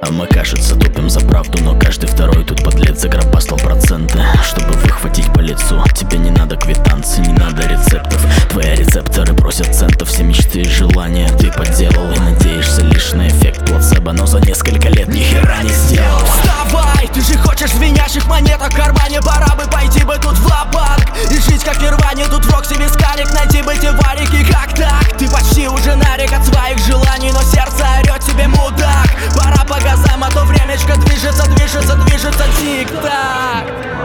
А мы, кажется, тупим за правду, но каждый второй тут подлец загробастал проценты, чтобы выхватить по лицу. Тебе не надо квитанций, не надо рецептов. Твои рецепторы просят центов. Все мечты и желания ты подделал, и надеешься лишь на эффект плацебо, но за несколько лет ни хера не сделал. Вставай, ты же хочешь звенящих монеток в кармане. Пора бы пойти бы тут в ла-банк и жить как Нирване. Тут в Рокси вискарик, найти бы те варики. Как так? Ты почти уже нарик от своих желаний, но сердце орет тебе мудак. Пора по газам, а то времечко движется, движется, движется тик-так.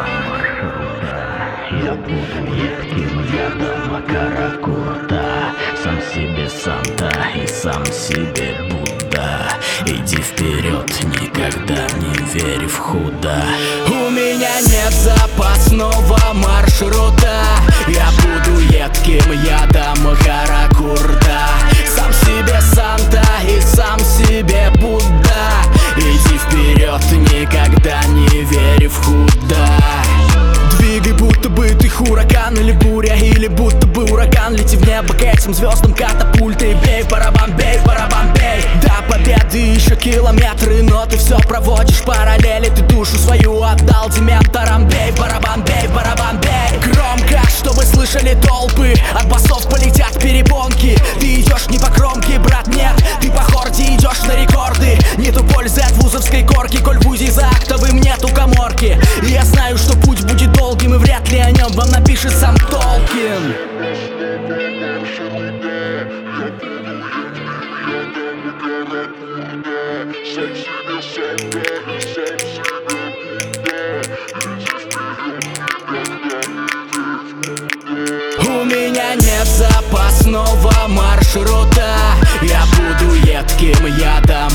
Я буду едким ядом каракурта, сам себе Санта и сам себе Будда. Иди вперед, никогда не верь в худо. У меня нет запасного маршрута. Я буду едким ядом каракурта, сам себе Санта и сам себе Будда. Иди вперед, никогда не верь в худо. Двигай, будто бы ты хуракан или буря, или будто бы ураган. Лети в небо к этим звездам катапультой. Бей барабан, бей барабан, бей. До победы еще километры, но ты все проводишь параллели. Ты душу свою отдал дементорам. Бей барабан, бей барабан, бей. Громко, чтобы слышали толпы. От басов полетят перепонки. Ты идешь не по кромке, брат, нет. Ты по хорде идешь на рекорды. Нету пользы от вузовской корки, коль в УЗИ за актовым нету каморки. И я знаю, что путь будет долгим, и вряд ли о нем вам напишет сам Толкин. У меня нет запасного маршрута. Я буду едким ядом